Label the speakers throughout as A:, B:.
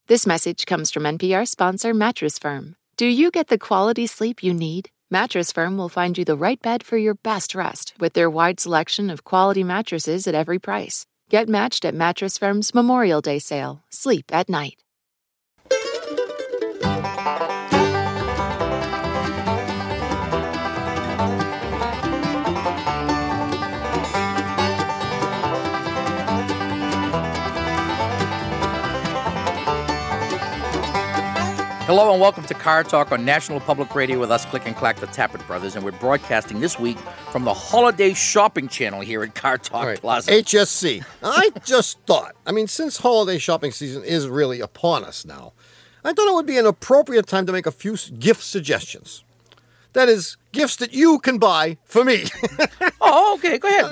A: This message comes from NPR sponsor Mattress Firm. Do you get the quality sleep you need? Mattress Firm will find you the right bed for your best rest with their wide selection of quality mattresses at every price. Get matched at Mattress Firm's Memorial Day sale. Sleep at night.
B: Hello and welcome to Car Talk on National Public Radio with us, Click and Clack, the Tappet Brothers, and we're broadcasting this week from the Holiday Shopping Channel here at Car Talk Plaza.
C: HSC. I just thought, since holiday shopping season is really upon us now, I thought it would be an appropriate time to make a few gift suggestions. That is, gifts that you can buy for me.
B: Oh, okay, go ahead.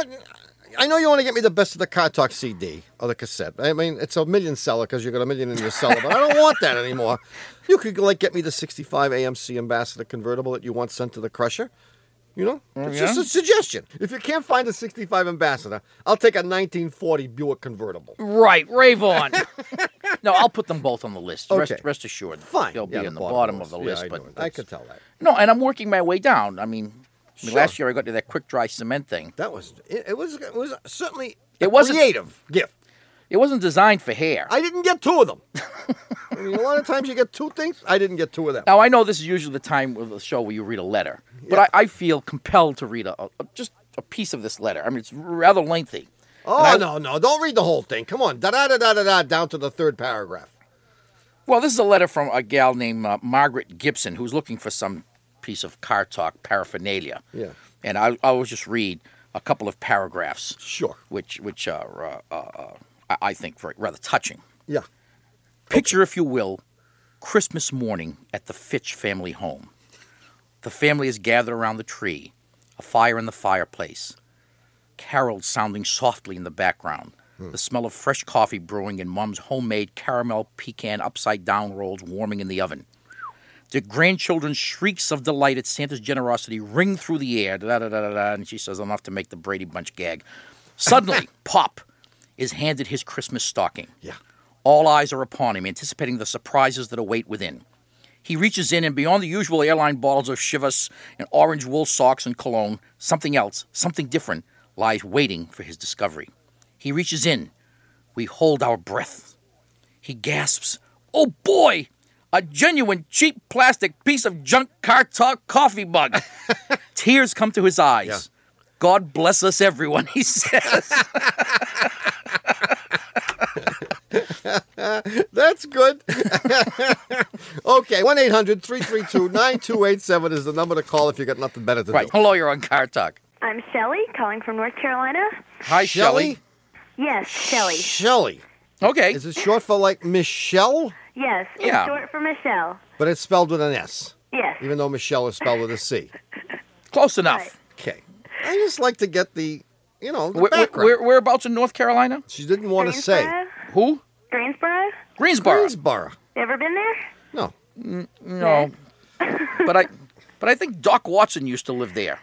C: I know you want to get me the best of the Car Talk CD or the cassette. It's a million seller because you got a million in your cellar, but I don't want that anymore. You could get me the 65 AMC Ambassador convertible that you want sent to the crusher. It's just a suggestion. If you can't find a 65 Ambassador, I'll take a 1940 Buick convertible.
B: Right, rave on. No, I'll put them both on the list.
C: Okay.
B: Rest assured.
C: Fine.
B: They'll be on the bottom of the list.
C: But I could tell that.
B: No, and I'm working my way down.
C: Sure.
B: Last year I got to that quick dry cement thing.
C: That was it was certainly
B: It wasn't-
C: creative gift.
B: It wasn't designed for hair.
C: I didn't get two of them. A lot of times you get two things. I didn't get two of them.
B: Now, I know this is usually the time of the show where you read a letter, but I feel compelled to read just a piece of this letter. It's rather lengthy.
C: Oh, no. Don't read the whole thing. Come on. Da-da-da-da-da-da down to the third paragraph.
B: Well, this is a letter from a gal named Margaret Gibson who's looking for some piece of Car Talk paraphernalia.
C: Yeah.
B: And I will just read a couple of paragraphs.
C: Sure.
B: Which are, I think, rather touching.
C: Yeah.
B: Picture, if you will, Christmas morning at the Fitch family home. The family is gathered around the tree, a fire in the fireplace, carols sounding softly in the background, the smell of fresh coffee brewing and Mom's homemade caramel pecan upside-down rolls warming in the oven. The grandchildren's shrieks of delight at Santa's generosity ring through the air, da-da-da-da-da, and she says enough to make the Brady Bunch gag. Suddenly, Pop is handed his Christmas stocking.
C: Yeah.
B: All eyes are upon him, anticipating the surprises that await within. He reaches in, and beyond the usual airline bottles of Chivas and orange wool socks and cologne, something else, something different, lies waiting for his discovery. He reaches in. We hold our breath. He gasps, "Oh boy! A genuine cheap plastic piece of junk Car Talk coffee mug." Tears come to his eyes.
C: Yeah.
B: God bless us, everyone, he says.
C: That's good. Okay, 1-800-332-9287 is the number to call if you got nothing better to
B: Right.
C: do.
B: Hello, you're on Car Talk.
D: I'm Shelley, calling from North Carolina.
B: Hi, Shelley.
D: Yes, Shelley.
C: Shelley.
B: Okay.
C: Is it short for Michelle?
D: Yes, it's
B: Yeah.
D: short for Michelle.
C: But it's spelled with an S,
D: Yes.
C: even though Michelle is spelled with a C.
B: Close enough.
D: Right.
C: Okay. I just like to get the background.
B: Whereabouts in North Carolina?
C: She didn't want to say.
B: Who?
D: Greensboro?
B: Greensboro.
C: Greensboro.
D: You ever been there?
C: No.
B: No. but I think Doc Watson used to live there.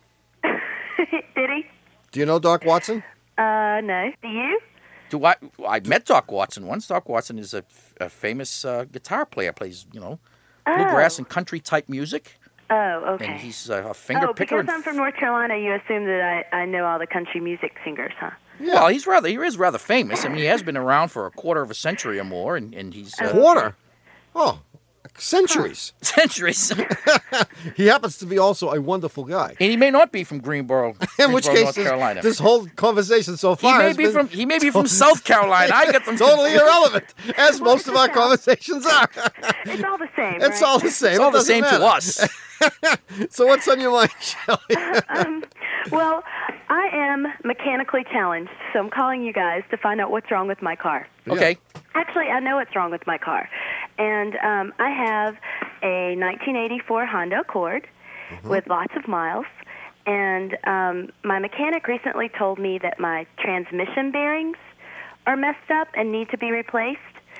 D: Did he?
C: Do you know Doc Watson?
D: No. Do you?
B: I met Doc Watson once. Doc Watson is a famous guitar player. Plays, bluegrass and country type music.
D: Oh, okay.
B: And he's a finger picker.
D: Because I'm from North Carolina, you assume that I know all the country music singers, huh?
C: Yeah.
B: Well, he is rather famous. He has been around for a quarter of a century or more, and he's
C: Quarter? Oh, centuries.
B: centuries.
C: He happens to be also a wonderful guy.
B: And he may not be from Greensboro,
C: In which case,
B: North Carolina.
C: this whole conversation so
B: he
C: far
B: may
C: has
B: be
C: been
B: from South Carolina. I get them
C: totally
B: confused.
C: irrelevant, as most of our conversations are.
D: It's all the same,
C: It's
D: right?
C: all the same.
B: It's all
C: It
B: the
C: doesn't
B: same to
C: matter.
B: us.
C: So what's on your mind, Shelley?
D: Well, I am mechanically challenged, so I'm calling you guys to find out what's wrong with my car.
B: Okay.
D: Actually, I know what's wrong with my car. And I have a 1984 Honda Accord with lots of miles. And my mechanic recently told me that my transmission bearings are messed up and need to be replaced.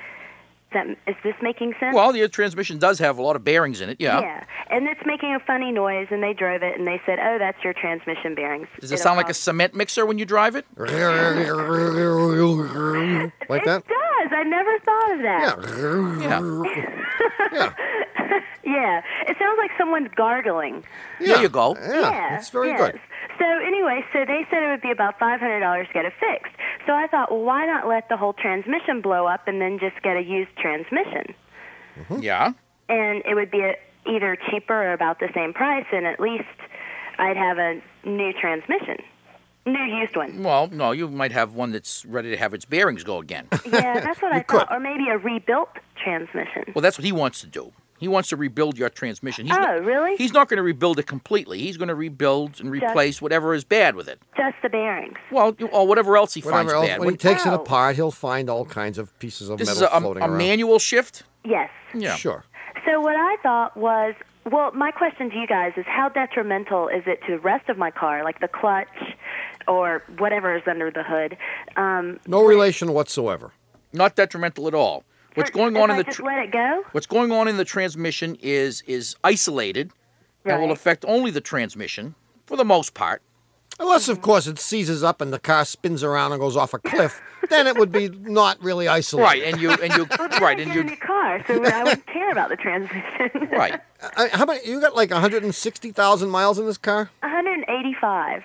D: Is this making sense?
B: Well, your transmission does have a lot of bearings in it, yeah.
D: Yeah, and it's making a funny noise, and they drove it, and they said, "Oh, that's your transmission bearings."
B: Does it sound like a cement mixer when you drive it?
C: Like that?
D: It does. I never thought of that.
C: Yeah. Yeah.
D: Yeah, it sounds like someone's gargling.
B: There you go.
C: Yeah, it's very
D: yes.
C: good.
D: So anyway, so they said it would be about $500 to get it fixed. So I thought, well, why not let the whole transmission blow up and then just get a used transmission?
B: Yeah.
D: And it would be either cheaper or about the same price, and at least I'd have a new transmission. New used one.
B: Well, no, you might have one that's ready to have its bearings go again.
D: Yeah, that's what I thought. Or maybe a rebuilt transmission.
B: Well, that's what he wants to do. He wants to rebuild your transmission.
D: Really?
B: He's not going to rebuild it completely. He's going to rebuild and replace whatever is bad with it.
D: Just the bearings.
B: Well, or whatever else he finds bad.
C: When he takes it apart, he'll find all kinds of pieces of
B: This
C: metal
B: is
C: floating
B: a
C: around.
B: manual shift?
D: Yes.
B: Yeah.
C: Sure.
D: So what I thought was, well, my question to you guys is how detrimental is it to the rest of my car, like the clutch or whatever is under the hood?
C: No relation whatsoever.
B: Not detrimental at all. What's going on in the
D: just let it go?
B: What's going on in the transmission is isolated and will
D: Right.
B: affect only the transmission for the most part.
C: Unless, of course, it seizes up and the car spins around and goes off a cliff, then it would be not really isolated.
B: Right, and you right, and
D: Get a new car, so I wouldn't care about the transmission.
B: right.
C: How about you got like 160,000 miles in this car?
D: 185.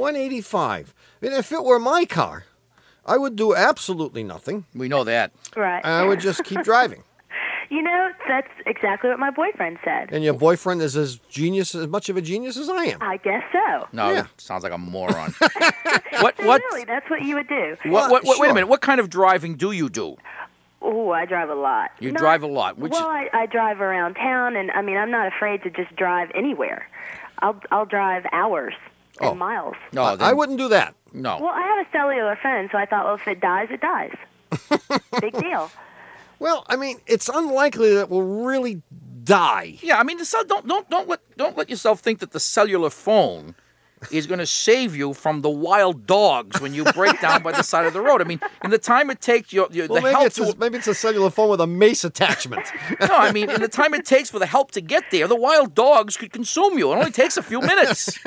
C: 185. And if it were my car, I would do absolutely nothing.
B: We know that.
D: Right.
C: I would just keep driving.
D: You know, that's exactly what my boyfriend said.
C: And your boyfriend is as much of a genius as I am.
D: I guess so.
B: No,
C: Yeah.
B: that sounds like a moron.
D: So
B: what?
D: really, that's what you would do.
B: Wait a
C: Sure.
B: minute. What kind of driving do you do?
D: Oh, I drive a lot.
B: You drive a lot.
D: Well, I drive around town, and I mean, I'm not afraid to just drive anywhere. I'll drive hours and miles.
B: No,
C: I wouldn't do that.
B: No.
D: Well, I have a cellular phone, so I thought, well, if it dies, it dies. Big deal.
C: Well, I mean, it's unlikely that it will really die.
B: Yeah, I mean, don't let yourself think that the cellular phone is going to save you from the wild dogs when you break down by the side of the road. I mean, in the time it takes
C: Well, maybe it's a cellular phone with a mace attachment.
B: No, I mean, in the time it takes for the help to get there, the wild dogs could consume you. It only takes a few minutes.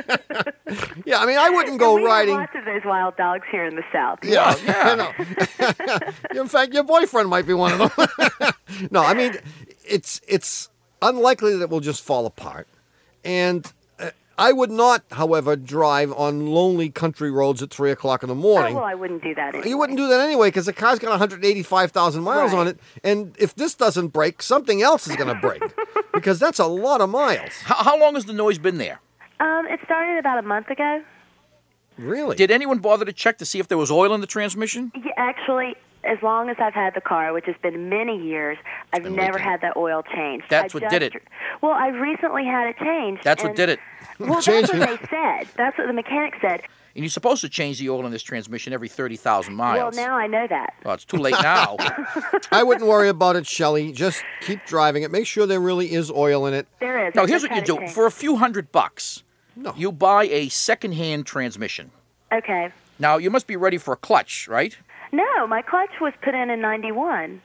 C: Yeah, I mean, I wouldn't go
D: we
C: riding.
D: have lots of those wild dogs here in the South.
C: Yeah,
B: yeah.
C: I know. In fact, your boyfriend might be one of them. No, I mean, it's unlikely that it will just fall apart. And I would not, however, drive on lonely country roads at 3 o'clock in the morning.
D: Oh, well, I wouldn't do that anyway.
C: You wouldn't do that anyway because the car's got 185,000 miles
D: Right.
C: on it. And if this doesn't break, something else is going to break because that's a lot of miles.
B: How long has the noise been there?
D: It started about a month ago.
C: Really?
B: Did anyone bother to check to see if there was oil in the transmission?
D: Yeah, actually, as long as I've had the car, which has been many years, I've never
B: leaking.
D: had that oil changed.
B: That's what did it.
D: Well, I recently had it changed.
B: That's what did it.
D: Well, that's what they said. That's what the mechanic said.
B: And you're supposed to change the oil in this transmission every 30,000 miles.
D: Well, now I know that.
B: Well, it's too late now.
C: I wouldn't worry about it, Shelley. Just keep driving it. Make sure there really is oil in it.
D: There is.
B: No,
D: I
B: here's
D: just
B: what you
D: had it
B: do.
D: changed.
B: For a few $100,
C: No.
B: you buy a second-hand transmission.
D: Okay.
B: Now, you must be ready for a clutch, right?
D: No, my clutch was put in 91.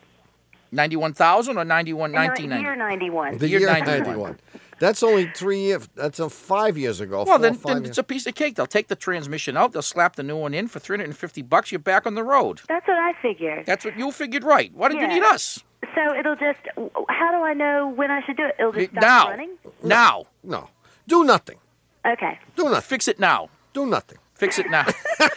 B: 91,000 or 91,
D: Year
B: 1990?
D: 91.
C: The
B: Year
C: year
B: 91.
C: 91. That's only 3 years. That's 5 years ago.
B: Well,
C: 4 or
B: then
C: 5
B: it's
C: years.
B: a piece of cake. They'll take the transmission out. They'll slap the new one in for $350. You're back on the road.
D: That's what I figured.
B: That's what you figured right. Why did you
D: Yeah.
B: need us?
D: So it'll just, how do I know when I should do it? It'll just stop
B: Now.
D: running?
B: Now.
C: No. Do nothing.
D: Okay.
C: Do nothing.
B: Fix it now.
C: Do nothing.
B: Fix it now.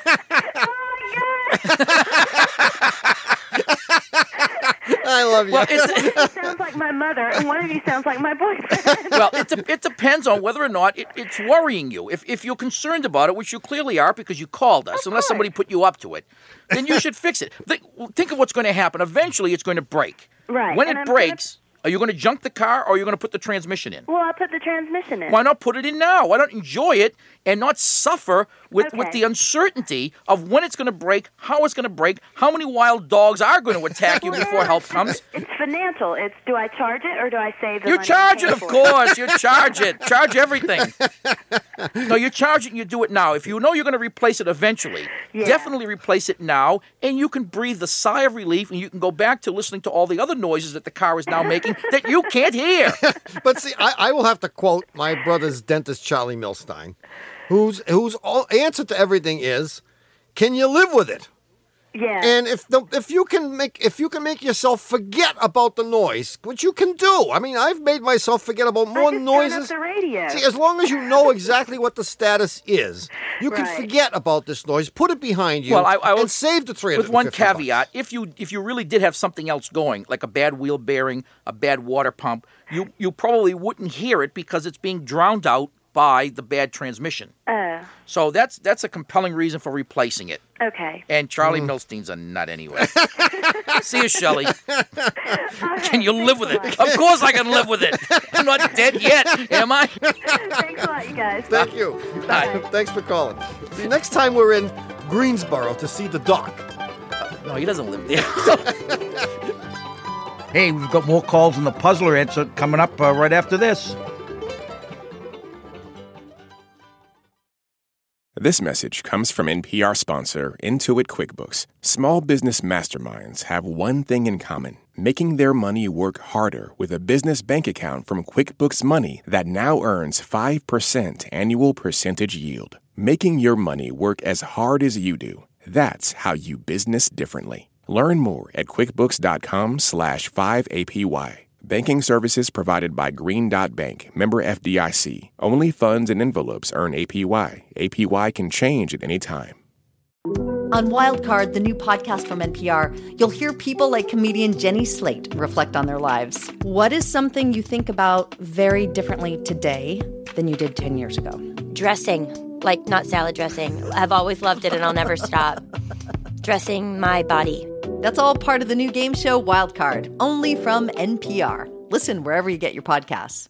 C: I love you.
B: Well,
D: One of you sounds like my mother, and one of you sounds like my boyfriend.
B: Well, it depends on whether or not it's worrying you. If you're concerned about it, which you clearly are because you called us, unless somebody put you up to it, then you should fix it. Think of what's going to happen. Eventually, it's going to break.
D: Right,
B: When
D: and
B: it
D: I'm
B: breaks, are you going to junk the car or are you going to put the transmission in?
D: Well, I put the transmission in.
B: Why not put it in now? Why not enjoy it and not suffer with
D: Okay.
B: the uncertainty of when it's going to break, how it's going to break, how many wild dogs are going to attack you before help comes?
D: It's financial. It's do I charge it or do I save the
B: You
D: money?
B: charge
D: and
B: it,
D: pay
B: of
D: for it?
B: course. You charge it. Charge everything. No, you charge it and you do it now. If you know you're going to replace it eventually,
D: Yeah.
B: definitely replace it now, and you can breathe the sigh of relief, and you can go back to listening to all the other noises that the car is now making that you can't hear.
C: But see, I will have to quote my brother's dentist, Charlie Milstein, whose answer to everything is, can you live with it?
D: Yeah.
C: And if you can make yourself forget about the noise, which you can do. I mean, I've made myself forget about more noises.
D: Turn up the radio.
C: See, as long as you know exactly what the status is, you can forget about this noise, put it behind you, and save the $350.
B: With one caveat: if you really did have something else going, like a bad wheel bearing, a bad water pump, you probably wouldn't hear it because it's being drowned out by the bad transmission. So that's a compelling reason for replacing it.
D: Okay.
B: And Charlie Milstein's a nut anyway. See you, Shelley. Can you live with it? Of course I can live with it. I'm not dead yet, am I?
D: Thanks a lot, you guys.
C: Thank you. Thanks for calling. See, next time we're in Greensboro to see the doc.
B: No, he doesn't live there.
E: Hey, we've got more calls in the puzzler answer coming up right after this.
F: This message comes from NPR sponsor Intuit QuickBooks. Small business masterminds have one thing in common: making their money work harder with a business bank account from QuickBooks Money that now earns 5% annual percentage yield. Making your money work as hard as you do. That's how you business differently. Learn more at quickbooks.com/5APY. Banking services provided by Green Dot Bank, member FDIC. Only funds and envelopes earn APY. APY can change at any time.
G: On Wildcard, the new podcast from NPR, you'll hear people like comedian Jenny Slate reflect on their lives. What is something you think about very differently today than you did 10 years ago?
H: Dressing, like not salad dressing. I've always loved it and I'll never stop. Dressing my body.
G: That's all part of the new game show Wildcard, only from NPR. Listen wherever you get your podcasts.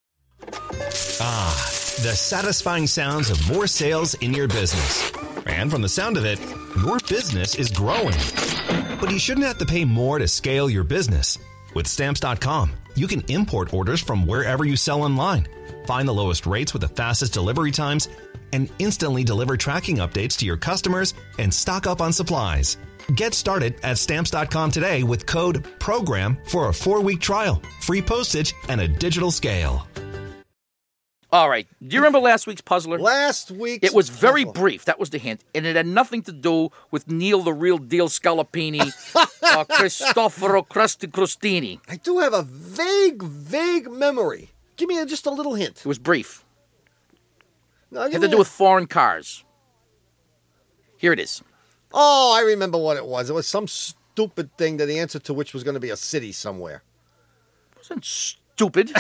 I: The satisfying sounds of more sales in your business. And from the sound of it, your business is growing. But you shouldn't have to pay more to scale your business. With Stamps.com, you can import orders from wherever you sell online, find the lowest rates with the fastest delivery times, and instantly deliver tracking updates to your customers and stock up on supplies. Get started at Stamps.com today with code PROGRAM for a 4-week trial, free postage, and a digital scale.
B: All right. Do you remember last week's puzzler?
C: Last week's
B: It was very
C: puzzle.
B: brief. That was the hint. And it had nothing to do with Neil the Real Deal Scalapini or Cristoforo Crustini.
C: I do have a vague memory. Give me just a little hint.
B: It was brief.
C: No,
B: It had to do with foreign cars. Here it is.
C: Oh, I remember what it was. It was some stupid thing that the answer to which was going to be a city somewhere.
B: It wasn't stupid.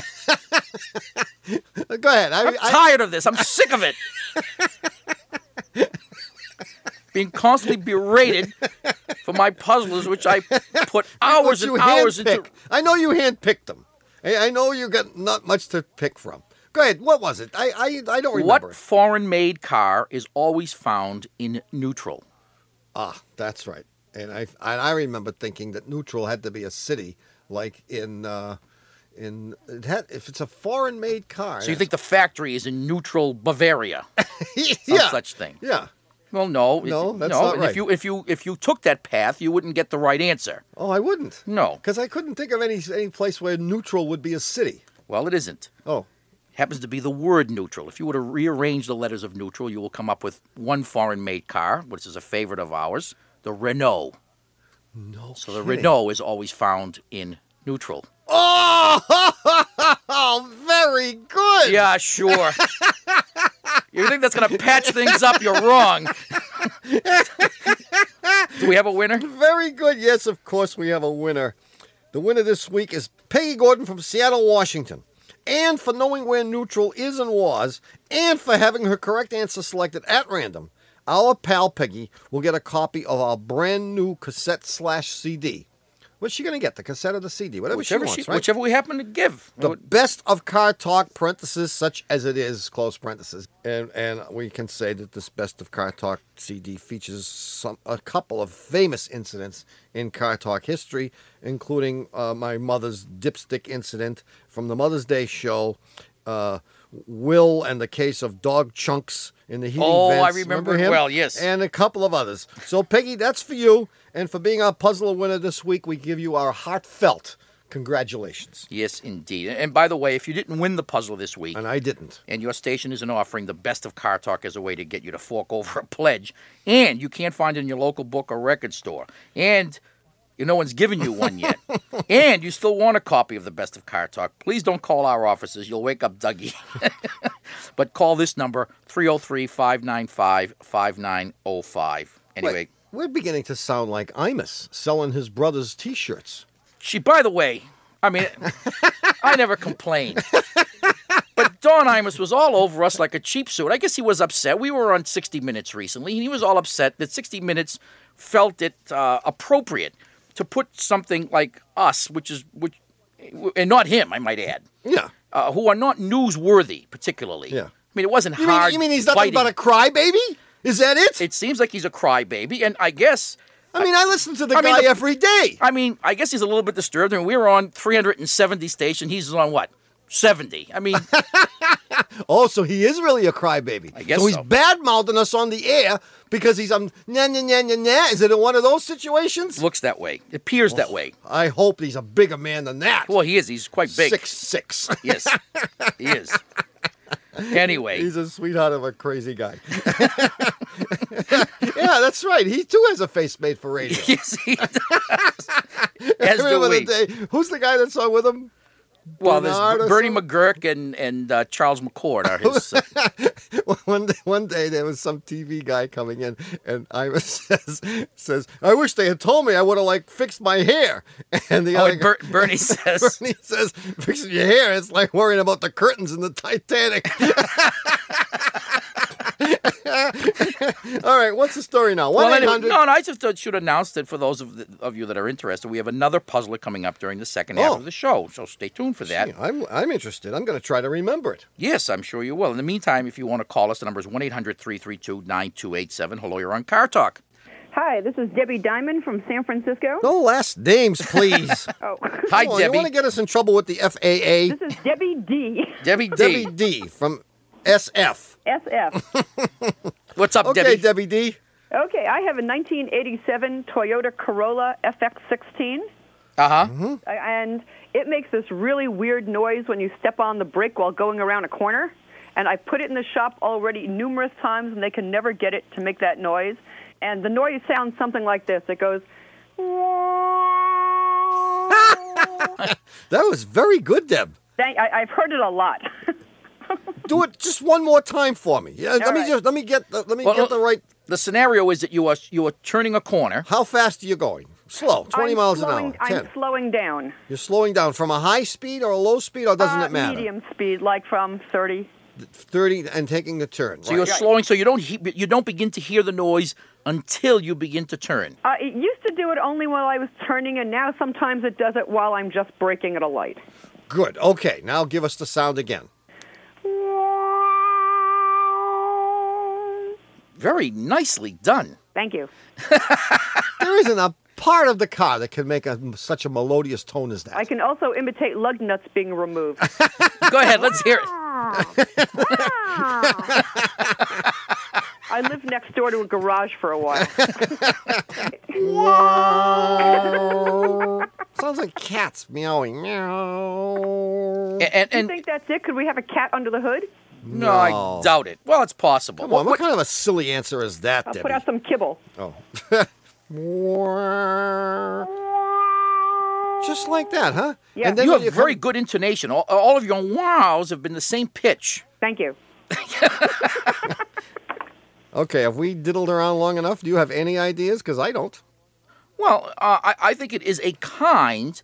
C: Go ahead.
B: I'm tired of this. I'm sick of it. Being constantly berated for my puzzles, which I put hours and hours into.
C: I know you handpicked them. I know you got not much to pick from. Go ahead. What was it? I don't remember.
B: What foreign-made car is always found in neutral?
C: Ah, that's right. And I remember thinking that neutral had to be a city, like if it's a foreign-made car.
B: So you think the factory is in neutral Bavaria? Some such thing.
C: Yeah.
B: Well, no.
C: That's not right.
B: If you took that path, you wouldn't get the right answer.
C: Oh, I wouldn't.
B: No.
C: Because I couldn't think of any place where neutral would be a city.
B: Well, it isn't.
C: Oh.
B: Happens to be the word neutral. If you were to rearrange the letters of neutral, you will come up with one foreign-made car, which is a favorite of ours, the Renault.
C: No.
B: So the Renault is always found in neutral.
C: Oh, very good.
B: Yeah, sure. You think that's going to patch things up? You're wrong. Do we have a winner?
C: Very good. Yes, of course we have a winner. The winner this week is Peggy Gordon from Seattle, Washington. And for knowing where neutral is and was, and for having her correct answer selected at random, our pal Peggy will get a copy of our brand new cassette/CD. What's she going to get? The cassette or the CD? Whatever she wants, right?
B: Whichever we happen to give.
C: The best of car talk, parentheses, such as it is, close parentheses. And we can say that this best of car talk CD features a couple of famous incidents in car talk history, including my mother's dipstick incident from the Mother's Day show, Will and the case of dog chunks in the heating vents.
B: Oh, I remember
C: him?
B: well, yes.
C: And a couple of others. So, Peggy, that's for you. And for being our puzzler winner this week, we give you our heartfelt Congratulations.
B: Yes, indeed. And by the way, if you didn't win the puzzle this week,
C: And I didn't.
B: and your station isn't offering the best of Car Talk as a way to get you to fork over a pledge, and you can't find it in your local book or record store, and no one's given you one yet, and you still want a copy of the best of Car Talk, please don't call our offices. You'll wake up Dougie. But call this number, 303-595-5905. Anyway.
C: Wait, we're beginning to sound like Imus selling his brother's T-shirts.
B: By the way, I mean, I never complained. But Don Imus was all over us like a cheap suit. I guess he was upset. We were on 60 Minutes recently, and he was all upset that 60 Minutes felt it appropriate to put something like us, and not him, I might add.
C: Yeah.
B: Who are not newsworthy, particularly.
C: Yeah.
B: I mean, it wasn't
C: You
B: hard.
C: mean he's nothing
B: biting.
C: but a crybaby? Is that it?
B: It seems like he's a crybaby, and I guess.
C: I mean, I listen to the guy every day.
B: I mean, I guess he's a little bit disturbed. I mean, we were on 370 station. He's on what? 70. I mean.
C: Oh, so he is really a crybaby.
B: I guess
C: so. He's
B: so.
C: bad-mouthing us on the air because he's nah, nah, nah, nah, nah. Is it in one of those situations?
B: Looks that way. It appears that way.
C: I hope he's a bigger man than that.
B: Well, he is. He's quite big.
C: 6'6".
B: Yes, he is. Anyway.
C: He's a sweetheart of a crazy guy. Yeah, that's right. He, too, has a face made for radio.
B: Yes, he does. As do
C: Remember
B: we.
C: the day, who's the guy that's on with him?
B: Well,
C: Bernard or
B: there's Bernie
C: something?
B: McGurk and Charles McCord are his.
C: One day there was some TV guy coming in, and Imus says, "I wish they had told me. I would have fixed my hair." And the other guy,
B: Bernie says,
C: Bernie says, "Fixing your hair, it's like worrying about the curtains in the Titanic." All right, what's the story now?
B: well,
C: 1-800.
B: anyway, no, I just should announce that for those of you that are interested, we have another puzzler coming up during the second half of the show, so stay tuned for that.
C: Gee, I'm interested. I'm going to try to remember it.
B: Yes, I'm sure you will. In the meantime, if you want to call us, the number is 1-800-332-9287. Hello, you're on Car Talk.
J: Hi, this is Debbie Diamond from San Francisco.
C: No last names, please.
J: Oh.
B: Hi,
C: Come on,
B: Debbie.
C: You want to get us in trouble with the FAA?
J: This is Debbie D.
B: Debbie D.
C: Debbie D. from SF.
J: SF.
B: What's up,
C: Okay,
B: Debbie?
C: Debbie D.
J: Okay, I have a 1987 Toyota Corolla FX16.
B: Uh-huh.
C: Mm-hmm.
J: And it makes this really weird noise when you step on the brake while going around a corner. And I put it in the shop already numerous times, and they can never get it to make that noise. And the noise sounds something like this. It goes...
C: That was very good, Deb.
J: I've heard it a lot.
C: Do it just one more time for me. Yeah, let me get the right.
B: The scenario is that you are turning a corner.
C: How fast are you going? Slow, 20 miles an hour. 10.
J: I'm slowing down.
C: You're slowing down from a high speed or a low speed, or doesn't it matter?
J: Medium speed, like from 30.
C: 30 and taking the turn.
B: So you're slowing, so you don't begin to hear the noise until you begin to turn.
J: It used to do it only while I was turning, and now sometimes it does it while I'm just braking at a light.
C: Good. Okay, now give us the sound again.
B: Very nicely done.
J: Thank you.
C: There isn't a part of the car that can make such a melodious tone as that.
J: I can also imitate lug nuts being removed.
B: Go ahead, let's hear it.
J: I lived next door to a garage for a while.
C: Sounds like cats meowing. Meow.
B: And
J: you think that's it? Could we have a cat under the hood?
B: No, I doubt it. Well, it's possible.
C: Come on, what kind of a silly answer is that,
J: I'll
C: Debbie?
J: put out some kibble.
C: Oh. Just like that, huh?
J: Yeah.
C: And then
B: You
C: when
B: have very good intonation. All of your wows have been the same pitch.
J: Thank you.
C: Okay, have we diddled around long enough? Do you have any ideas? Because I don't.
B: Well, I think it is a kind...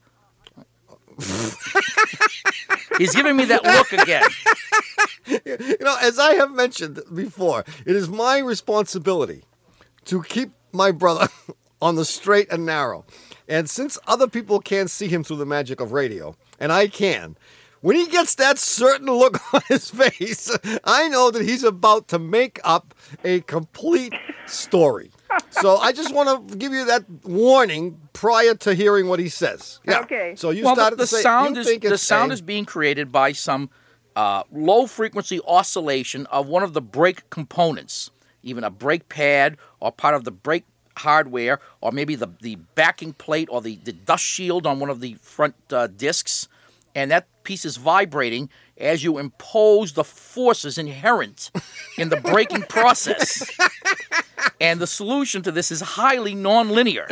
B: He's giving me that look again.
C: You know, as I have mentioned before, it is my responsibility to keep my brother on the straight and narrow. And since other people can't see him through the magic of radio, and I can, when he gets that certain look on his face, I know that he's about to make up a complete story. So I just want to give you that warning prior to hearing what he says. Yeah.
J: Okay.
C: So you
B: Well,
C: started
B: the
C: to say
B: sound
C: you
B: is
C: think
B: the
C: it's
B: sound
C: a-
B: is being created by some low frequency oscillation of one of the brake components, even a brake pad or part of the brake hardware, or maybe the backing plate or the dust shield on one of the front discs, and that piece is vibrating as you impose the forces inherent in the braking process. And the solution to this is highly nonlinear.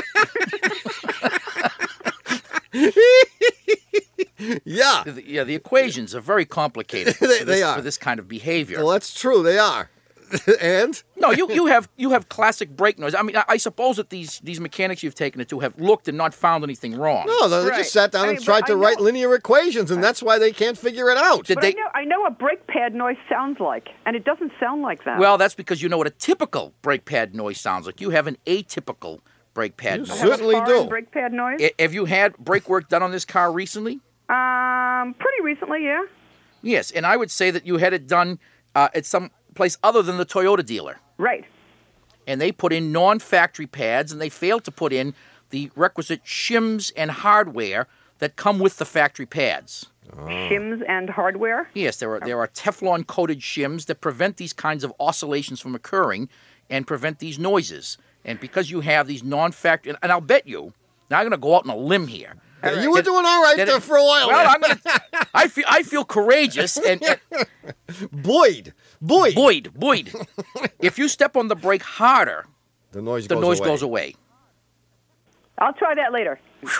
C: Yeah.
B: The equations are very complicated
C: They are.
B: for this kind of behavior.
C: Well, that's true. They are. And?
B: No, you have classic brake noise. I mean, I suppose that these mechanics you've taken it to have looked and not found anything wrong.
C: No, they just sat down and tried to write linear equations, and that's why they can't figure it out.
B: Did they?
J: I know what brake pad noise sounds like, and it doesn't sound like that.
B: Well, that's because you know what a typical brake pad noise sounds like. You have an atypical brake pad noise.
C: Certainly do.
J: Brake pad noise?
B: Have you had brake work done on this car recently?
J: Pretty recently, yeah.
B: Yes, and I would say that you had it done at some place other than the Toyota dealer.
J: Right.
B: And they put in non-factory pads, and they failed to put in the requisite shims and hardware that come with the factory pads.
J: Shims and hardware?
B: Yes, there are Teflon-coated shims that prevent these kinds of oscillations from occurring and prevent these noises. And because you have these non-factory, and I'll bet you, now I'm going to go out on a limb here.
C: You were doing all right there for a while.
B: Well, I feel courageous and
C: Boyd.
B: If you step on the brake harder,
C: the noise
B: goes away.
J: I'll try that later.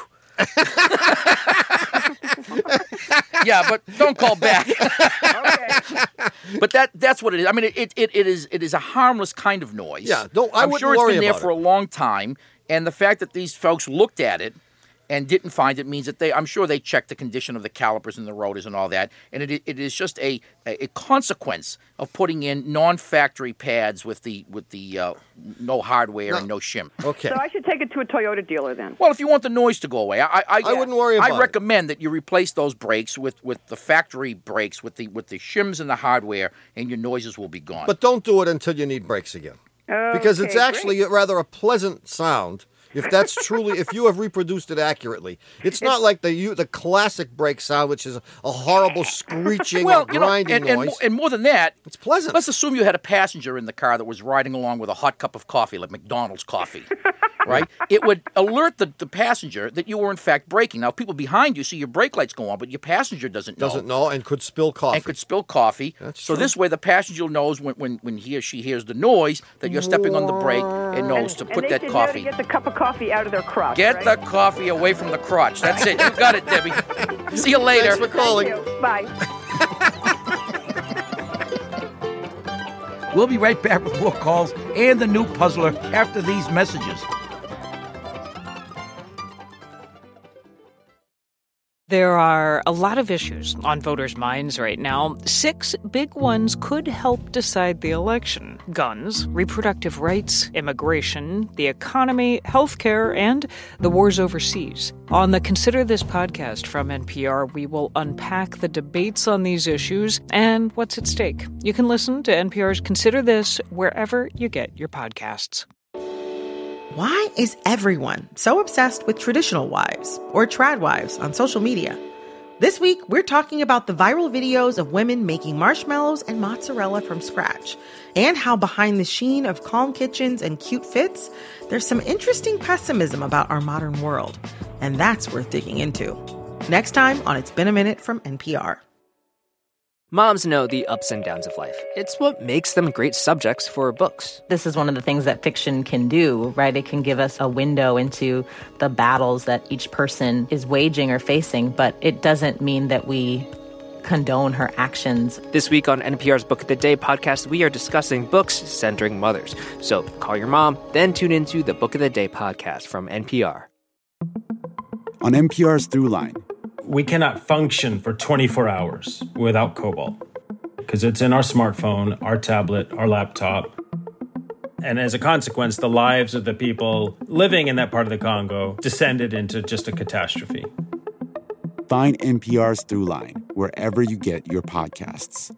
B: Yeah, but don't call back.
J: Okay.
B: But that's what it is. I mean, it is a harmless kind of noise.
C: Yeah,
B: I'm sure it's been there for a long time, and the fact that these folks looked at it and didn't find it means that I'm sure they checked the condition of the calipers and the rotors and all that, and it is just a consequence of putting in non-factory pads with the no hardware and no shim.
C: Okay.
J: So I should take it to a Toyota dealer then.
B: Well, if you want the noise to go away, I
C: wouldn't worry about it.
B: I recommend that you replace those brakes with the factory brakes with the shims and the hardware, and your noises will be gone.
C: But don't do it until you need brakes again, because it's actually rather a pleasant sound. If that's truly, if you have reproduced it accurately, it's not like the classic brake sound, which is a horrible screeching or grinding noise.
B: And more than that,
C: it's pleasant.
B: Let's assume you had a passenger in the car that was riding along with a hot cup of coffee, like McDonald's coffee, right? It would alert the passenger that you were in fact braking. Now, people behind you see your brake lights go on, but your passenger doesn't know.
C: Doesn't know and could spill coffee.
B: That's true. This way, the passenger knows when he or she hears the noise that you're stepping on the brake and knows to put that coffee.
J: And they get the cup of coffee out of their crotch.
B: Get the coffee away from the crotch. That's it. You got it, Debbie. See you later.
C: Thanks for calling.
J: Thank you. Bye.
E: We'll be right back with more calls and the new puzzler after these messages.
K: There are a lot of issues on voters' minds right now. 6 big ones could help decide the election: guns, reproductive rights, immigration, the economy, healthcare, and the wars overseas. On the Consider This podcast from NPR, we will unpack the debates on these issues and what's at stake. You can listen to NPR's Consider This wherever you get your podcasts.
L: Why is everyone so obsessed with traditional wives or trad wives on social media? This week, we're talking about the viral videos of women making marshmallows and mozzarella from scratch, and how behind the sheen of calm kitchens and cute fits, there's some interesting pessimism about our modern world. And that's worth digging into. Next time on It's Been a Minute from NPR.
M: Moms know the ups and downs of life. It's what makes them great subjects for books.
N: This is one of the things that fiction can do, right? It can give us a window into the battles that each person is waging or facing, but it doesn't mean that we condone her actions.
M: This week on NPR's Book of the Day podcast, we are discussing books centering mothers. So call your mom, then tune into the Book of the Day podcast from NPR.
O: On NPR's Throughline.
P: We cannot function for 24 hours without cobalt because it's in our smartphone, our tablet, our laptop. And as a consequence, the lives of the people living in that part of the Congo descended into just a catastrophe.
O: Find NPR's Throughline wherever you get your podcasts.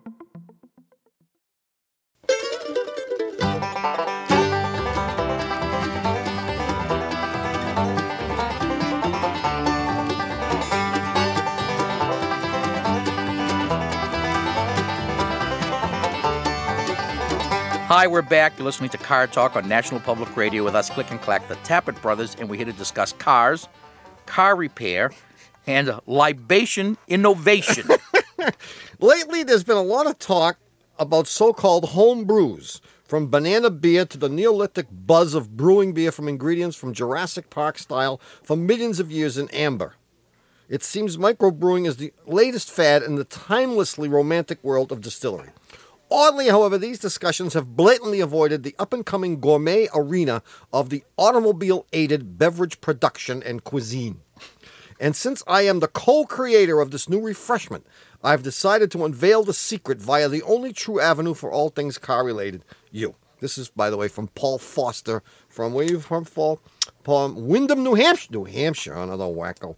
B: Hi, we're back. You're listening to Car Talk on National Public Radio with us, Click and Clack, the Tappet Brothers, and we're here to discuss cars, car repair, and libation innovation.
C: Lately, there's been a lot of talk about so-called home brews, from banana beer to the Neolithic buzz of brewing beer from ingredients from Jurassic Park style for millions of years in amber. It seems microbrewing is the latest fad in the timelessly romantic world of distillery. Oddly, however, these discussions have blatantly avoided the up-and-coming gourmet arena of the automobile-aided beverage production and cuisine. And since I am the co-creator of this new refreshment, I've decided to unveil the secret via the only true avenue for all things car-related, you. This is, by the way, from Paul Foster. From where are you from, Paul? Windham, New Hampshire. New Hampshire, another wacko.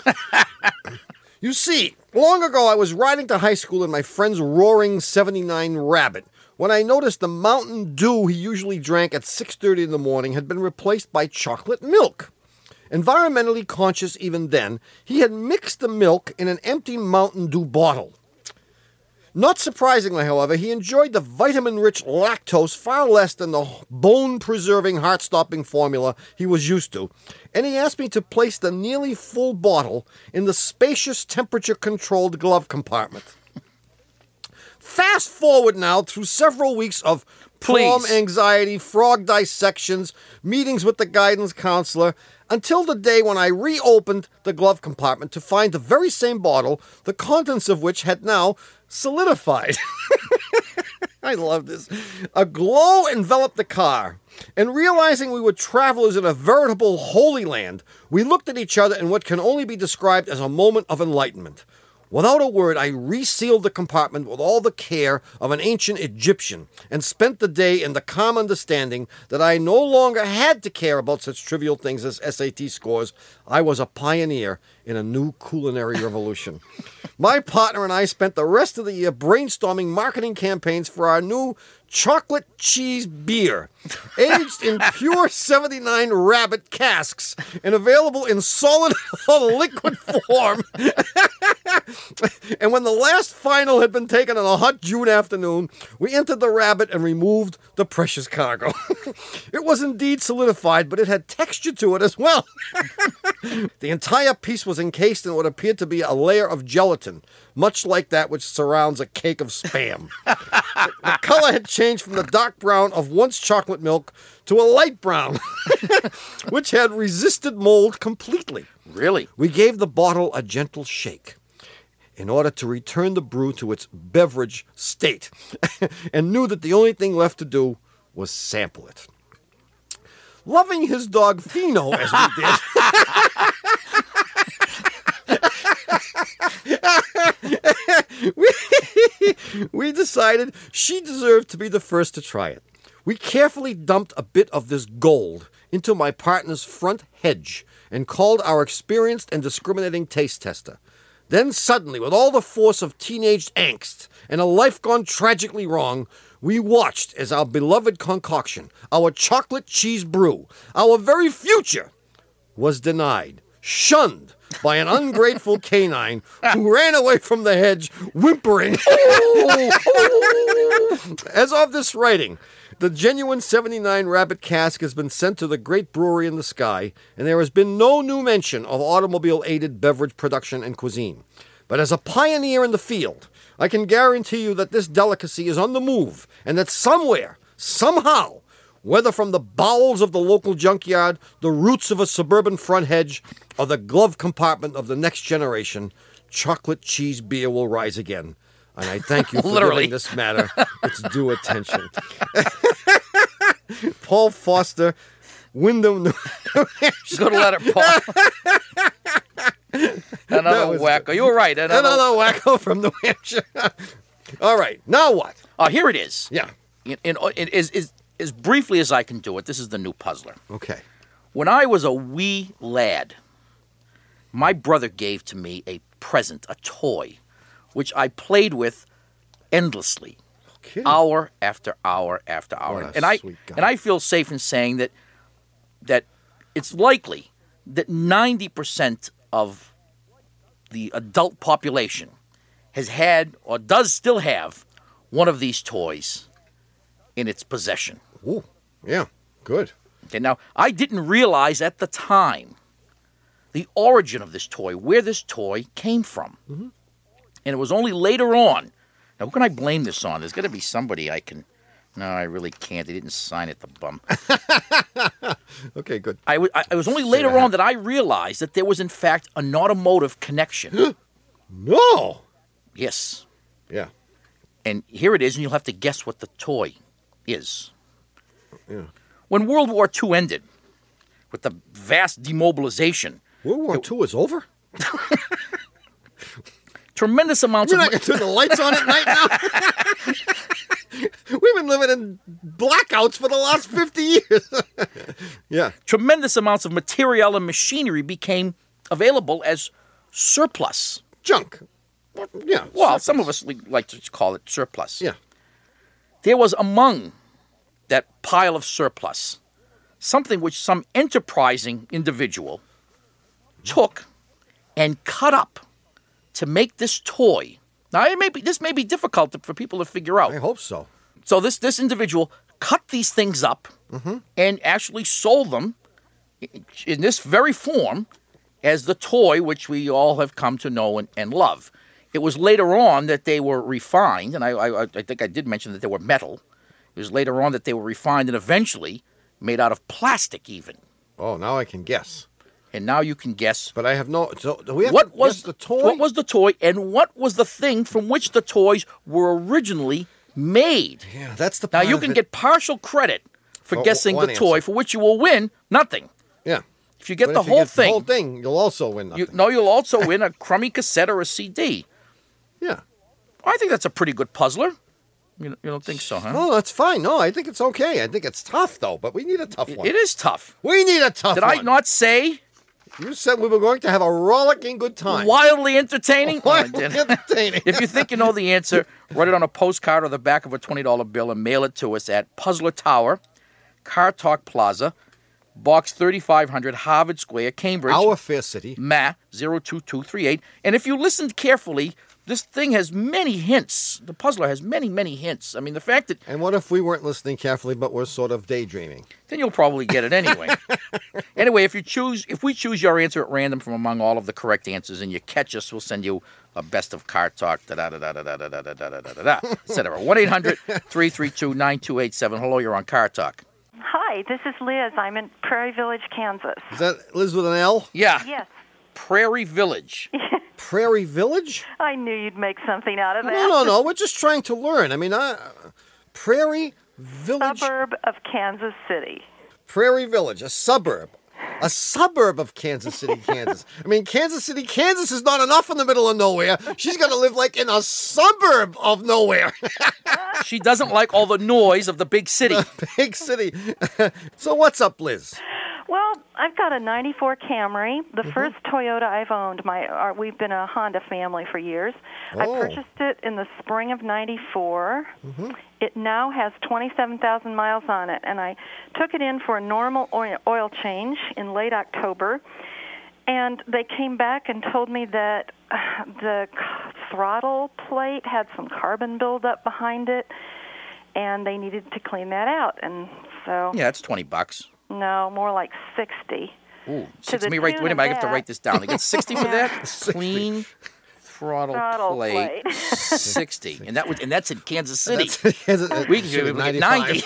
C: You see, long ago I was riding to high school in my friend's roaring 79 Rabbit when I noticed the Mountain Dew he usually drank at 6:30 in the morning had been replaced by chocolate milk. Environmentally conscious even then, he had mixed the milk in an empty Mountain Dew bottle. Not surprisingly, however, he enjoyed the vitamin-rich lactose far less than the bone-preserving, heart-stopping formula he was used to, and he asked me to place the nearly full bottle in the spacious, temperature-controlled glove compartment. Fast forward now through several weeks of prom anxiety, frog dissections, meetings with the guidance counselor, until the day when I reopened the glove compartment to find the very same bottle, the contents of which had now solidified. I love this. A glow enveloped the car, and realizing we were travelers in a veritable Holy Land, we looked at each other in what can only be described as a moment of enlightenment. Without a word, I resealed the compartment with all the care of an ancient Egyptian and spent the day in the calm understanding that I no longer had to care about such trivial things as SAT scores. I was a pioneer in a new culinary revolution. My partner and I spent the rest of the year brainstorming marketing campaigns for our new chocolate cheese beer, aged in pure 79 Rabbit casks and available in solid or liquid form. And when the last final had been taken on a hot June afternoon, we entered the Rabbit and removed the precious cargo. It was indeed solidified, but it had texture to it as well. The entire piece was encased in what appeared to be a layer of gelatin, much like that which surrounds a cake of Spam. The color had changed from the dark brown of once chocolate milk to a light brown, which had resisted mold completely.
B: Really?
C: We gave the bottle a gentle shake in order to return the brew to its beverage state, and knew that the only thing left to do was sample it. Loving his dog Fino as we did, we decided she deserved to be the first to try it. We carefully dumped a bit of this gold into my partner's front hedge and called our experienced and discriminating taste tester. Then suddenly, with all the force of teenage angst and a life gone tragically wrong, we watched as our beloved concoction, our chocolate cheese brew, our very future, was denied, shunned by an ungrateful canine who ran away from the hedge, whimpering. As of this writing, the genuine 79 Rabbit cask has been sent to the great brewery in the sky, and there has been no new mention of automobile-aided beverage production and cuisine. But as a pioneer in the field, I can guarantee you that this delicacy is on the move, and that somewhere, somehow, whether from the bowels of the local junkyard, the roots of a suburban front hedge, or the glove compartment of the next generation, chocolate cheese beer will rise again. And I thank you for giving this matter its due attention. Paul Foster, Windham, New Hampshire.
B: Good letter, Paul. Another wacko. You were right.
C: Another wacko from New Hampshire. All right. Now what?
B: Here it is.
C: Yeah.
B: As briefly as I can do it, this is the new puzzler.
C: Okay.
B: When I was a wee lad, my brother gave to me a present, a toy, which I played with endlessly, hour after hour after hour. And I feel safe in saying that it's likely that 90% of the adult population has had or does still have one of these toys in its possession.
C: Ooh, yeah, good.
B: Okay, now, I didn't realize at the time the origin of this toy, where this toy came from.
C: Mm-hmm.
B: And it was only later on. Now, who can I blame this on? There's got to be somebody I can... No, I really can't. They didn't sign it, the bum.
C: Okay, good.
B: It was only later on that I realized that there was, in fact, an automotive connection.
C: No!
B: Yes.
C: Yeah.
B: And here it is, and you'll have to guess what the toy is.
C: Yeah.
B: When World War II ended, with the vast demobilization...
C: World War II is over?
B: Tremendous amounts
C: You're
B: of...
C: not going to turn the lights on at night now? We've been living in blackouts for the last 50 years. Yeah.
B: Tremendous amounts of material and machinery became available as surplus.
C: Junk. Yeah.
B: Well, some of us like to call it surplus.
C: Yeah.
B: There was among that pile of surplus something which some enterprising individual took and cut up to make this toy. Now, this may be difficult for people to figure out.
C: I hope so.
B: So this individual cut these things up and actually sold them in this very form as the toy which we all have come to know and love. It was later on that they were refined, and I think I did mention that they were metal. It was later on that they were refined and eventually made out of plastic even.
C: Oh, now I can guess.
B: And now you can guess.
C: But I have no... So do we have
B: what
C: to
B: was
C: guess the toy?
B: What was the toy, and what was the thing from which the toys were originally made?
C: Yeah, that's the
B: Now,
C: part
B: you
C: of
B: can
C: it.
B: get partial credit for guessing
C: one
B: the toy,
C: answer.
B: for which you will win nothing.
C: Yeah.
B: If you get
C: But
B: the
C: if you
B: whole
C: get
B: thing...
C: the whole thing, you'll also win nothing.
B: You'll also win a crummy cassette or a CD.
C: Yeah.
B: I think that's a pretty good puzzler. You don't think so, huh?
C: No, that's fine. No, I think it's okay. I think it's tough, though, but we need a tough one.
B: It is tough.
C: We need a tough
B: Did
C: one.
B: I not say...
C: You said we were going to have a rollicking good time.
B: Wildly entertaining?
C: Wildly entertaining.
B: If you think you know the answer, write it on a postcard or the back of a $20 bill and mail it to us at Puzzler Tower, Car Talk Plaza, Box 3500, Harvard Square, Cambridge.
C: Our fair city.
B: Ma 02238. And if you listened carefully, this thing has many hints. The puzzler has many, many hints. I mean, the fact that...
C: And what if we weren't listening carefully, but we're sort of daydreaming?
B: Then you'll probably get it anyway. Anyway, if we choose your answer at random from among all of the correct answers and you catch us, we'll send you a best of Car Talk, etc. 1-800-332-9287. Hello, you're on Car Talk.
Q: Hi, this is Liz. I'm in Prairie Village, Kansas.
C: Is that Liz with an L?
B: Yeah.
Q: Yes.
B: Prairie Village.
C: Prairie Village?
Q: I knew you'd make something out of that.
C: No. We're just trying to learn. I mean, Prairie Village.
Q: Suburb of Kansas City.
C: Prairie Village, a suburb. A suburb of Kansas City, Kansas. I mean, Kansas City, Kansas is not enough in the middle of nowhere. She's got to live like in a suburb of nowhere.
B: She doesn't like all the noise of the big city.
C: Big city. So what's up, Liz?
Q: Well, I've got a 94 Camry, the first Toyota I've owned. We've been a Honda family for years. I purchased it in the spring of 94. It now has 27,000 miles on it, and I took it in for a normal oil change in late October. And they came back and told me that the throttle plate had some carbon buildup behind it, and they needed to clean that out. And so...
B: Yeah, it's $20.
Q: No, more like 60.
B: Ooh, 60. Wait a minute, I have to write this down. They get 60 for that?
C: 60.
B: Clean throttle plate. 60. And that's in Kansas City. We can get 90.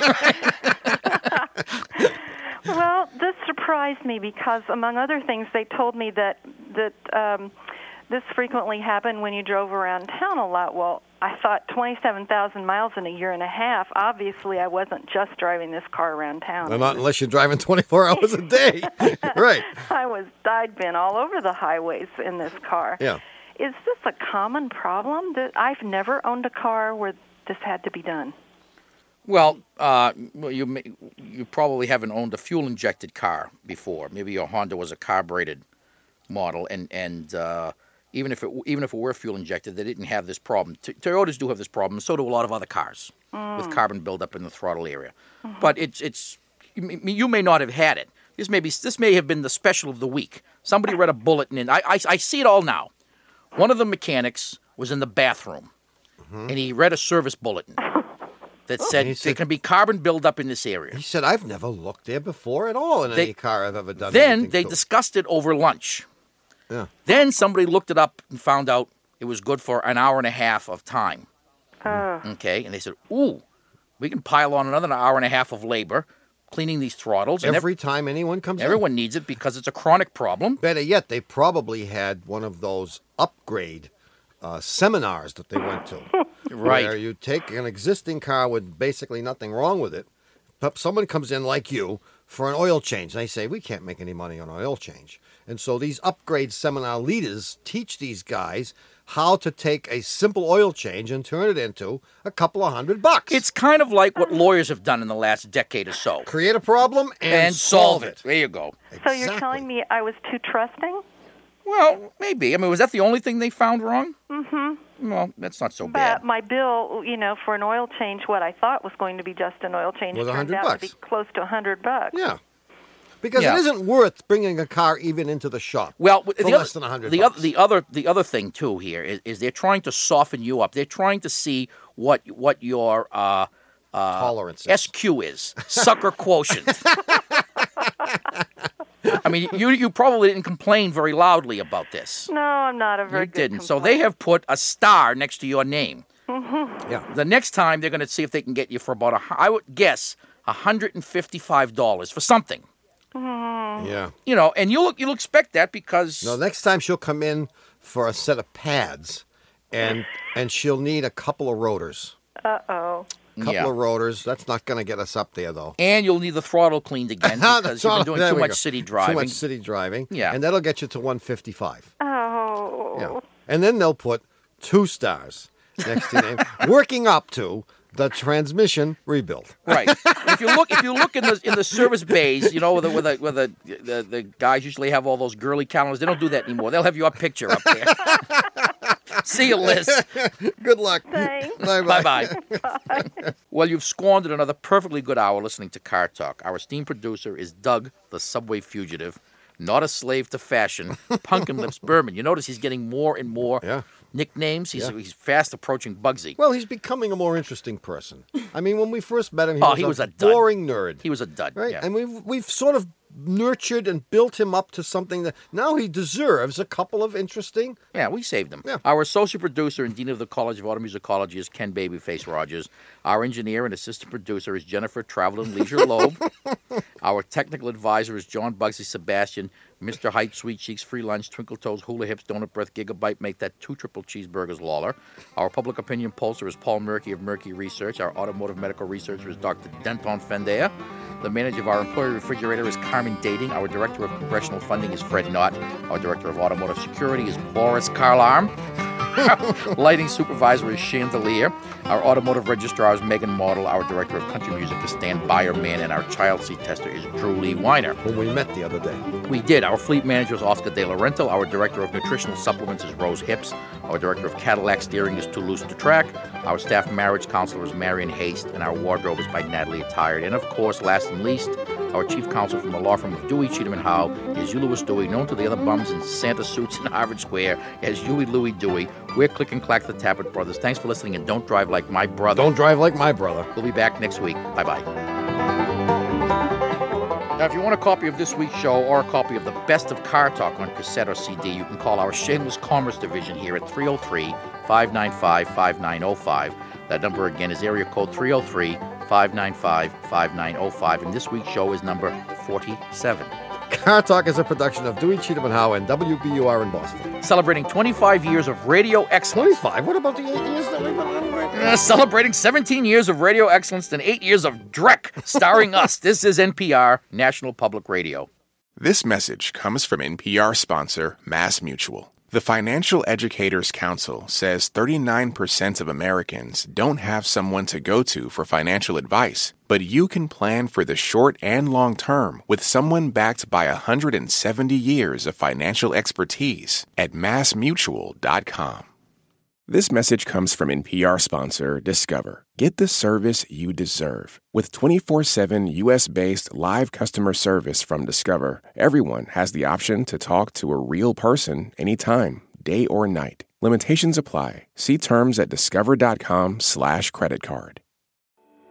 Q: Well, this surprised me because, among other things, they told me that this frequently happened when you drove around town a lot. Well, I thought 27,000 miles in a year and a half. Obviously, I wasn't just driving this car around town.
C: Well, not unless you're driving 24 hours a day. Right.
Q: I'd been all over the highways in this car.
C: Yeah.
Q: Is this a common problem? I've never owned a car where this had to be done.
B: Well, you probably haven't owned a fuel-injected car before. Maybe your Honda was a carbureted model, and even if it were fuel-injected, they didn't have this problem. Toyotas do have this problem, and so do a lot of other cars with carbon buildup in the throttle area. But you may not have had it. This may have been the special of the week. Somebody read a bulletin, and I see it all now. One of the mechanics was in the bathroom, and he read a service bulletin. that said there can be carbon buildup in this area.
C: He said, I've never looked there before at all in any car I've ever done.
B: Then they discussed it over lunch.
C: Yeah.
B: Then somebody looked it up and found out it was good for an hour and a half of time. Okay, and they said, ooh, we can pile on another hour and a half of labor cleaning these throttles.
C: Every time anyone comes in?
B: Everyone needs it because it's a chronic problem.
C: Better yet, they probably had one of those upgrade seminars that they went to.
B: Right.
C: Where you take an existing car with basically nothing wrong with it. Someone comes in like you for an oil change. They say, we can't make any money on oil change. And so these upgrade seminar leaders teach these guys how to take a simple oil change and turn it into a couple of $100.
B: It's kind of like what lawyers have done in the last decade or so.
C: Create a problem and solve it.
B: There you go.
Q: So you're telling me I was too trusting?
B: Well, maybe. I mean, was that the only thing they found wrong?
Q: Mm-hmm.
B: Well, that's not so bad.
Q: But my bill, for an oil change, what I thought was going to be just an oil change
C: was
Q: turned out to be close to $100.
C: Yeah. Because it isn't worth bringing a car even into the shop.
B: Well,
C: for less than $100.
B: The other thing too here is they're trying to soften you up. They're trying to see what your
C: tolerance is.
B: SQ is, sucker quotient. I mean, you probably didn't complain very loudly about this.
Q: No, I'm not a very good
B: didn't. So they have put a star next to your name.
Q: Mm-hmm.
C: Yeah.
B: The next time they're going to see if they can get you for about I would guess $155 for something.
C: Yeah.
B: And you'll expect that because
C: no, next time she'll come in for a set of pads, and she'll need a couple of rotors.
Q: Uh-oh.
C: Couple of rotors. That's not going to get us up there, though.
B: And you'll need the throttle cleaned again because you've been doing too much city driving.
C: Too much city driving.
B: Yeah.
C: And that'll get you to 155.
Q: Oh.
C: Yeah. And then they'll put 2 stars next to your name, working up to the transmission rebuild.
B: Right. If you look in the service bays, where the guys usually have all those girly calendars. They don't do that anymore. They'll have your picture up there. See you, Liz.
C: Good luck.
Q: Thanks.
C: Bye-bye.
B: Bye-bye. Well, you've squandered another perfectly good hour listening to Car Talk. Our esteemed producer is Doug, the subway fugitive, not a slave to fashion, Pumpkin Lips Berman. You notice he's getting more and more nicknames. He's fast approaching Bugsy.
C: Well, he's becoming a more interesting person. I mean, when we first met him, he was a
B: dud.
C: boring nerd.
B: He was a dud,
C: right?
B: Yeah.
C: And we've sort of nurtured and built him up to something that now he deserves a couple of interesting.
B: Yeah, we saved him.
C: Yeah.
B: Our associate producer and dean of the College of Automusicology is Ken Babyface Rogers. Our engineer and assistant producer is Jennifer Travel and Leisure Loeb. Our technical advisor is John Bugsy Sebastian. Mr. Height, Sweet Cheeks, Free Lunch, Twinkle Toes, Hula Hips, Donut Breath, Gigabyte, make that 2 triple cheeseburgers, Lawler. Our public opinion pollster is Paul Murky of Murky Research. Our automotive medical researcher is Dr. Denton Fendea. The manager of our employee refrigerator is Carmen Dating. Our director of congressional funding is Fred Knott. Our director of automotive security is Boris Karlarm. Lighting supervisor is Chandelier. Our automotive registrar is Megan Model. Our director of country music is Stan Byerman. And our child seat tester is Drew Lee Weiner.
C: Whom we met the other day.
B: We did. Our fleet manager is Oscar De Laurento. Our director of nutritional supplements is Rose Hips. Our director of Cadillac steering is Toulouse to Track. Our staff marriage counselor is Marion Haste. And our wardrobe is by Natalie Attired. And of course, last and least, our chief counsel from the law firm of Dewey, Cheatham & Howe is Ulysses Dewey, known to the other bums in Santa suits in Harvard Square as Huey Louie Dewey. We're Click and Clack the Tappet Brothers. Thanks for listening, and don't drive like my brother.
C: Don't drive like my brother.
B: We'll be back next week. Bye-bye. Now, if you want a copy of this week's show or a copy of the best of Car Talk on cassette or CD, you can call our Shameless Commerce Division here at 303-595-5905. That number again is area code 303-595-5905, and this week's show is number 47.
C: Car Talk is a production of Dewey, Cheatham & Howe and WBUR in Boston.
B: Celebrating 25 years of radio excellence.
C: 25? What about the 8 years that we've been on?
B: Celebrating 17 years of radio excellence and 8 years of Drek starring us. This is NPR, National Public Radio.
F: This message comes from NPR sponsor MassMutual. The Financial Educators Council says 39% of Americans don't have someone to go to for financial advice, but you can plan for the short and long term with someone backed by 170 years of financial expertise at MassMutual.com. This message comes from NPR sponsor Discover. Get the service you deserve. With 24/7 U.S.-based live customer service from Discover, everyone has the option to talk to a real person anytime, day or night. Limitations apply. See terms at discover.com/creditcard.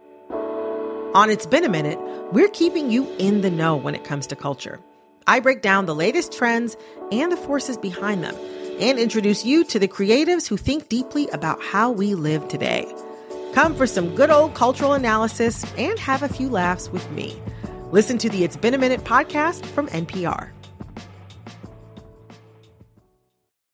L: On It's Been a Minute, we're keeping you in the know when it comes to culture. I break down the latest trends and the forces behind them and introduce you to the creatives who think deeply about how we live today. Come for some good old cultural analysis and have a few laughs with me. Listen to the It's Been a Minute podcast from NPR.